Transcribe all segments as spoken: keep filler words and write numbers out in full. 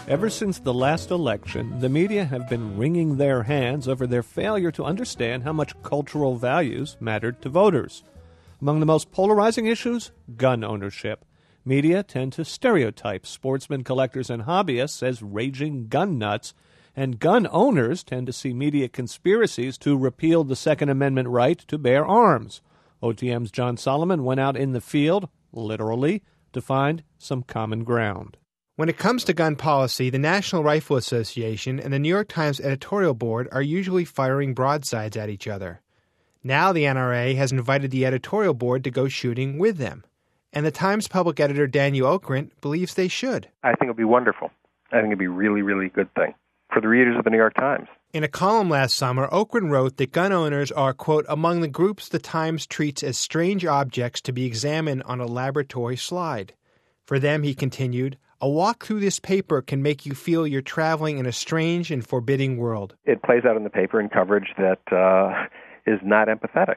Ever since the last election, the media have been wringing their hands over their failure to understand how much cultural values mattered to voters. Among the most polarizing issues, gun ownership. Media tend to stereotype sportsmen, collectors, and hobbyists as raging gun nuts, and gun owners tend to see media conspiracies to repeal the Second Amendment right to bear arms. O T M's John Solomon went out in the field, literally, to find some common ground. When it comes to gun policy, the National Rifle Association and the New York Times editorial board are usually firing broadsides at each other. Now the N R A has invited the editorial board to go shooting with them. And the Times public editor Daniel Okrent believes they should. I think it would be wonderful. I think it would be a really, really good thing for the readers of the New York Times. In a column last summer, Okrent wrote that gun owners are, quote, among the groups the Times treats as strange objects to be examined on a laboratory slide. For them, he continued, a walk through this paper can make you feel you're traveling in a strange and forbidding world. It plays out in the paper in coverage that uh, is not empathetic.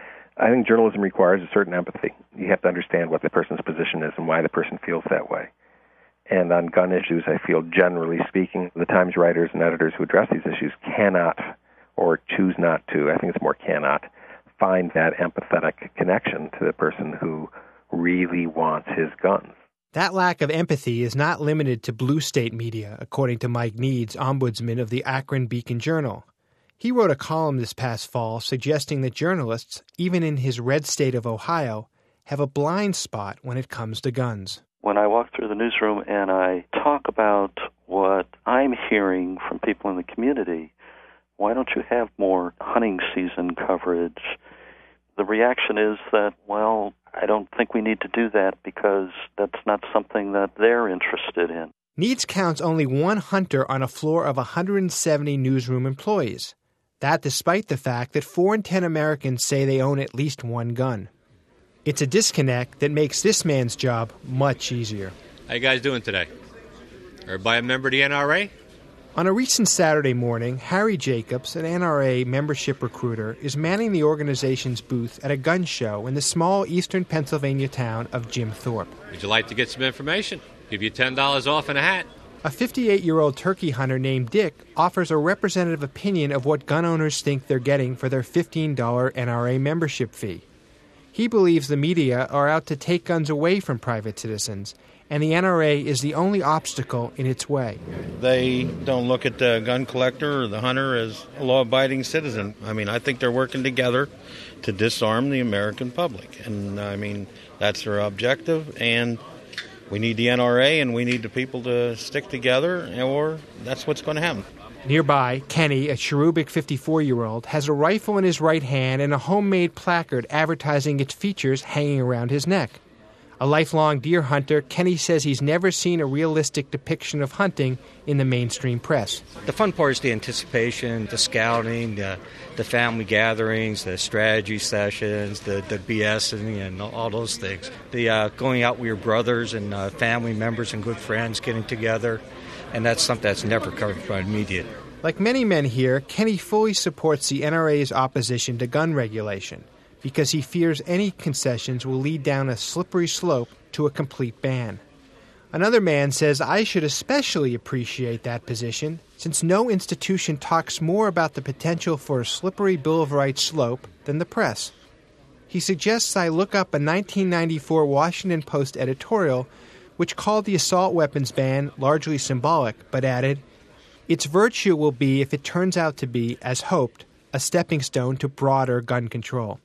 I think journalism requires a certain empathy. You have to understand what the person's position is and why the person feels that way. And on gun issues, I feel, generally speaking, the Times writers and editors who address these issues cannot, or choose not to, I think it's more cannot, find that empathetic connection to the person who really wants his guns. That lack of empathy is not limited to blue state media, according to Mike Needs, ombudsman of the Akron Beacon Journal. He wrote a column this past fall suggesting that journalists, even in his red state of Ohio, have a blind spot when it comes to guns. When I walk through the newsroom and I talk about what I'm hearing from people in the community, why don't you have more hunting season coverage? The reaction is that, well, I don't think we need to do that because that's not something that they're interested in. Needs counts only one hunter on a floor of one hundred seventy newsroom employees. That despite the fact that four in ten Americans say they own at least one gun. It's a disconnect that makes this man's job much easier. How you guys doing today? Everybody a member of the N R A? On a recent Saturday morning, Harry Jacobs, an N R A membership recruiter, is manning the organization's booth at a gun show in the small eastern Pennsylvania town of Jim Thorpe. Would you like to get some information? Give you ten dollars off and a hat. A fifty-eight-year-old turkey hunter named Dick offers a representative opinion of what gun owners think they're getting for their fifteen dollars N R A membership fee. He believes the media are out to take guns away from private citizens, and the N R A is the only obstacle in its way. They don't look at the gun collector or the hunter as a law-abiding citizen. I mean, I think they're working together to disarm the American public. And, I mean, that's their objective, and we need the N R A and we need the people to stick together, or that's what's going to happen. Nearby, Kenny, a cherubic fifty-four-year-old, has a rifle in his right hand and a homemade placard advertising its features hanging around his neck. A lifelong deer hunter, Kenny says he's never seen a realistic depiction of hunting in the mainstream press. The fun part is the anticipation, the scouting, the, the family gatherings, the strategy sessions, the, the BSing, and all those things. The uh, going out with your brothers and uh, family members and good friends getting together, and that's something that's never covered by the media. Like many men here, Kenny fully supports the N R A's opposition to gun regulation, because he fears any concessions will lead down a slippery slope to a complete ban. Another man says I should especially appreciate that position, since no institution talks more about the potential for a slippery Bill of Rights slope than the press. He suggests I look up a nineteen ninety-four Washington Post editorial which called the assault weapons ban largely symbolic, but added, its virtue will be if it turns out to be, as hoped, a stepping stone to broader gun control.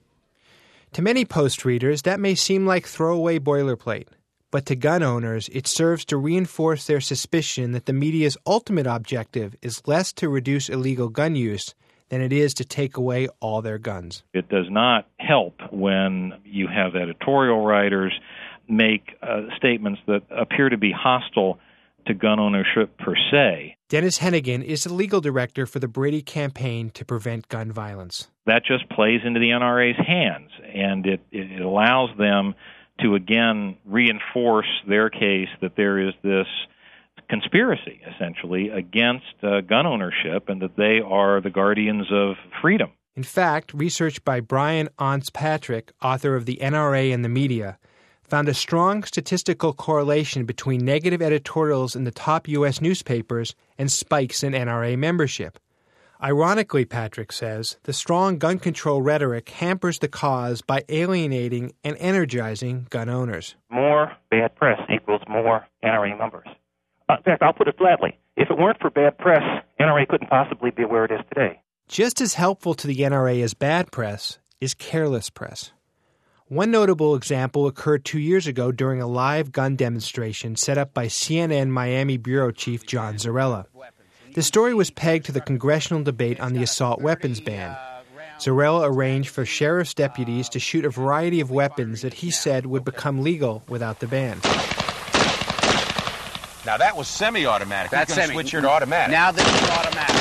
To many Post readers, that may seem like throwaway boilerplate, but to gun owners, it serves to reinforce their suspicion that the media's ultimate objective is less to reduce illegal gun use than it is to take away all their guns. It does not help when you have editorial writers make uh, statements that appear to be hostile to gun ownership per se. Dennis Hennigan is the legal director for the Brady Campaign to Prevent Gun Violence. That just plays into the N R A's hands, and it, it allows them to, again, reinforce their case that there is this conspiracy, essentially, against uh, gun ownership and that they are the guardians of freedom. In fact, research by Brian Once Patrick, author of The N R A and the Media, found a strong statistical correlation between negative editorials in the top U S newspapers and spikes in N R A membership. Ironically, Patrick says, the strong gun control rhetoric hampers the cause by alienating and energizing gun owners. More bad press equals more N R A members. Uh, in fact, I'll put it flatly. If it weren't for bad press, N R A couldn't possibly be where it is today. Just as helpful to the N R A as bad press is careless press. One notable example occurred two years ago during a live gun demonstration set up by C N N Miami bureau chief John Zarrella. The story was pegged to the congressional debate on the assault weapons ban. Zarrella arranged for sheriff's deputies to shoot a variety of weapons that he said would become legal without the ban. Now that was semi-automatic. That's You're going to semi. switch here to automatic. Now this is automatic.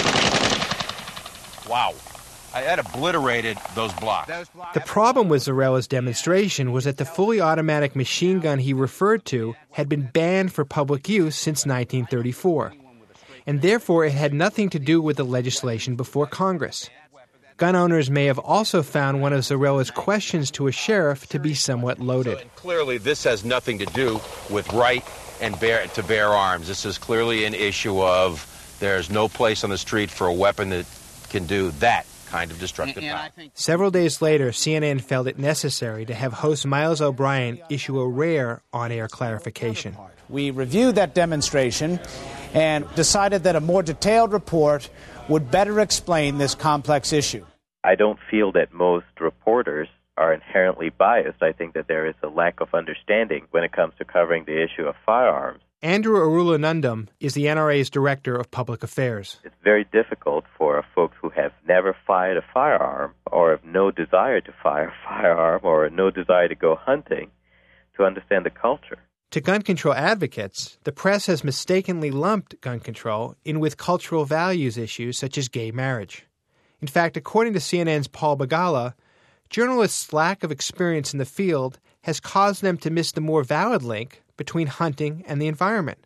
Wow. I had obliterated those blocks. The problem with Zarrella's demonstration was that the fully automatic machine gun he referred to had been banned for public use since nineteen thirty-four, and therefore it had nothing to do with the legislation before Congress. Gun owners may have also found one of Zarrella's questions to a sheriff to be somewhat loaded. So, clearly, this has nothing to do with right and bear to bear arms. This is clearly an issue of there's no place on the street for a weapon that can do that kind of destructive power. Several days later, C N N felt it necessary to have host Miles O'Brien issue a rare on-air clarification. We reviewed that demonstration and decided that a more detailed report would better explain this complex issue. I don't feel that most reporters are inherently biased. I think that there is a lack of understanding when it comes to covering the issue of firearms. Andrew Arulanandam is the N R A's Director of Public Affairs. It's very difficult for folks who have never fired a firearm or have no desire to fire a firearm or no desire to go hunting to understand the culture. To gun control advocates, the press has mistakenly lumped gun control in with cultural values issues such as gay marriage. In fact, according to C N N's Paul Begala, journalists' lack of experience in the field has caused them to miss the more valid link between hunting and the environment.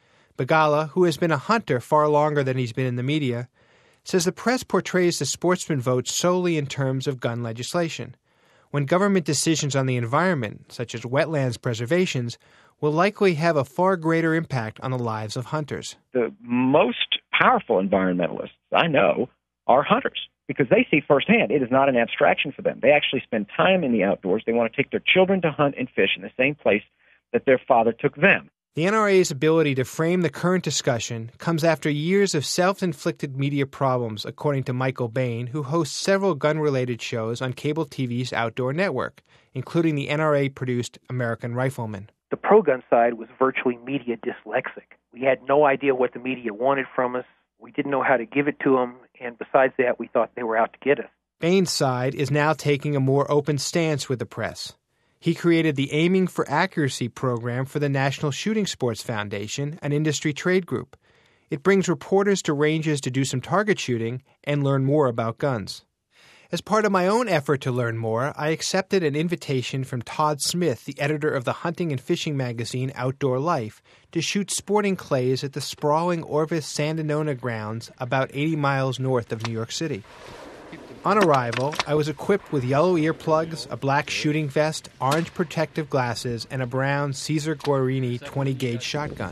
Begala, who has been a hunter far longer than he's been in the media, says the press portrays the sportsman vote solely in terms of gun legislation, when government decisions on the environment, such as wetlands preservations, will likely have a far greater impact on the lives of hunters. The most powerful environmentalists I know are hunters because they see firsthand it is not an abstraction for them. They actually spend time in the outdoors. They want to take their children to hunt and fish in the same place that their father took them. The N R A's ability to frame the current discussion comes after years of self-inflicted media problems, according to Michael Bain, who hosts several gun-related shows on cable T V's outdoor network, including the N R A-produced American Rifleman. The pro-gun side was virtually media dyslexic. We had no idea what the media wanted from us. We didn't know how to give it to them, and besides that, we thought they were out to get us. Bain's side is now taking a more open stance with the press. He created the Aiming for Accuracy program for the National Shooting Sports Foundation, an industry trade group. It brings reporters to ranges to do some target shooting and learn more about guns. As part of my own effort to learn more, I accepted an invitation from Todd Smith, the editor of the hunting and fishing magazine Outdoor Life, to shoot sporting clays at the sprawling Orvis Sandinona grounds about eighty miles north of New York City. On arrival, I was equipped with yellow earplugs, a black shooting vest, orange protective glasses, and a brown Caesar Guarini twenty gauge shotgun.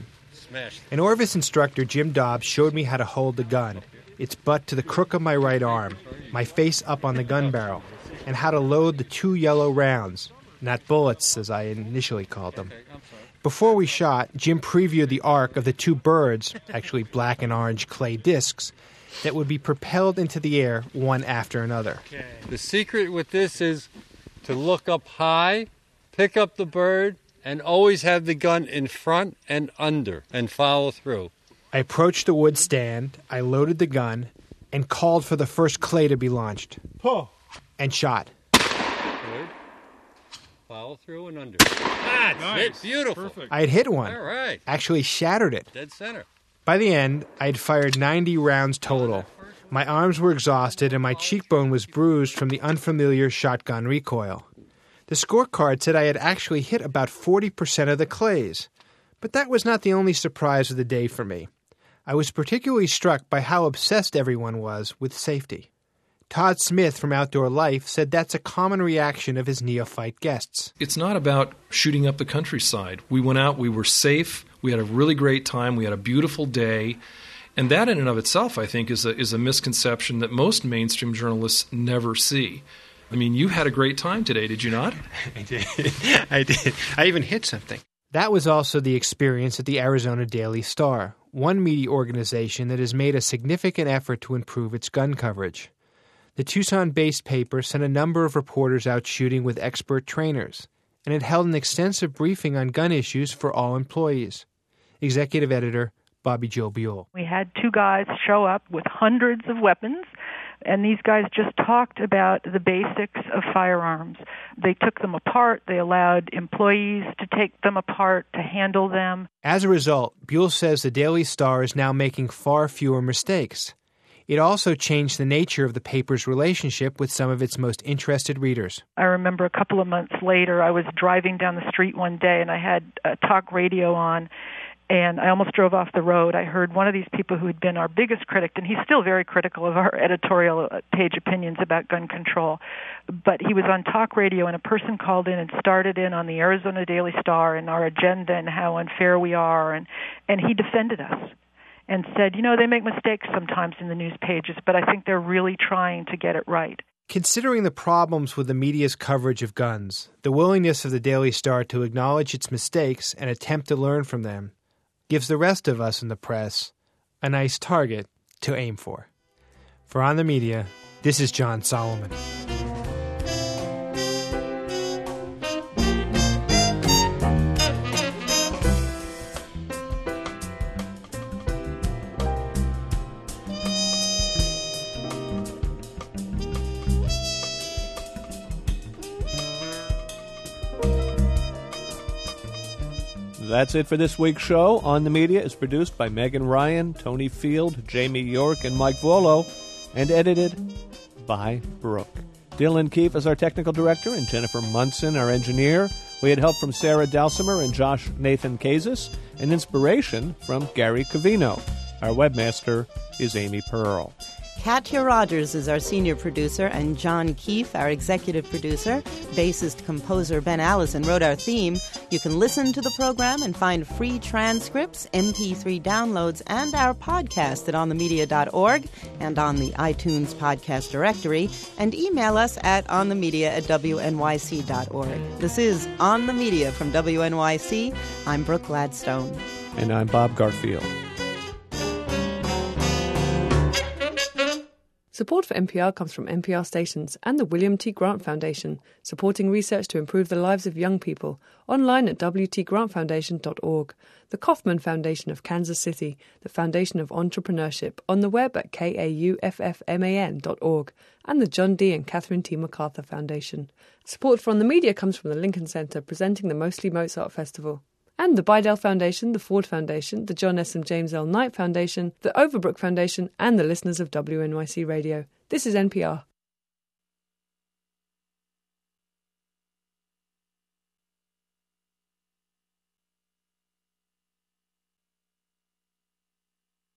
An Orvis instructor, Jim Dobbs, showed me how to hold the gun, its butt to the crook of my right arm, my face up on the gun barrel, and how to load the two yellow rounds, not bullets as I initially called them. Before we shot, Jim previewed the arc of the two birds, actually black and orange clay discs, that would be propelled into the air one after another. The secret with this is to look up high, pick up the bird, and always have the gun in front and under, and follow through. I approached the wood stand, I loaded the gun, and called for the first clay to be launched. Oh. And shot. Good. Follow through and under. That's nice. It. Beautiful. Perfect. I had hit one. All right. Actually shattered it. Dead center. By the end, I had fired ninety rounds total. My arms were exhausted and my cheekbone was bruised from the unfamiliar shotgun recoil. The scorecard said I had actually hit about forty percent of the clays. But that was not the only surprise of the day for me. I was particularly struck by how obsessed everyone was with safety. Todd Smith from Outdoor Life said that's a common reaction of his neophyte guests. It's not about shooting up the countryside. We went out, we were safe, we had a really great time, we had a beautiful day. And that in and of itself, I think, is a, is a misconception that most mainstream journalists never see. I mean, you had a great time today, did you not? I did. I did. I even hit something. That was also the experience at the Arizona Daily Star, one media organization that has made a significant effort to improve its gun coverage. The Tucson-based paper sent a number of reporters out shooting with expert trainers, and it held an extensive briefing on gun issues for all employees. Executive editor Bobby Jo Buell. We had two guys show up with hundreds of weapons, and these guys just talked about the basics of firearms. They took them apart. They allowed employees to take them apart, to handle them. As a result, Buell says the Daily Star is now making far fewer mistakes. It also changed the nature of the paper's relationship with some of its most interested readers. I remember a couple of months later, I was driving down the street one day, and I had uh, talk radio on, and I almost drove off the road. I heard one of these people who had been our biggest critic, and he's still very critical of our editorial page opinions about gun control, but he was on talk radio, and a person called in and started in on the Arizona Daily Star and our agenda and how unfair we are, and, and he defended us and said, you know, they make mistakes sometimes in the news pages, but I think they're really trying to get it right. Considering the problems with the media's coverage of guns, the willingness of the Daily Star to acknowledge its mistakes and attempt to learn from them gives the rest of us in the press a nice target to aim for. For On the Media, this is John Solomon. That's it for this week's show. On the Media is produced by Megan Ryan, Tony Field, Jamie York, and Mike Volo, and edited by Brooke. Dylan Keefe is our technical director, and Jennifer Munson, our engineer. We had help from Sarah Dalsimer and Josh Nathan Kazis, and inspiration from Gary Covino. Our webmaster is Amy Pearl. Katya Rogers is our senior producer, and John Keefe, our executive producer. Bassist composer Ben Allison wrote our theme. You can listen to the program and find free transcripts, M P three downloads, and our podcast at on the media dot org and on the iTunes podcast directory, and email us at onthemedia at w n y c dot org. This is On the Media from W N Y C. I'm Brooke Gladstone. And I'm Bob Garfield. Support for N P R comes from N P R stations and the William T. Grant Foundation, supporting research to improve the lives of young people, online at w t grant foundation dot org, the Kauffman Foundation of Kansas City, the Foundation of Entrepreneurship, on the web at k a u f f m a n dot org, and the John D. and Catherine T. MacArthur Foundation. Support for On the Media comes from the Lincoln Center, presenting the Mostly Mozart Festival, and the Bidell Foundation, the Ford Foundation, the John S. and James L. Knight Foundation, the Overbrook Foundation, and the listeners of W N Y C Radio. This is N P R.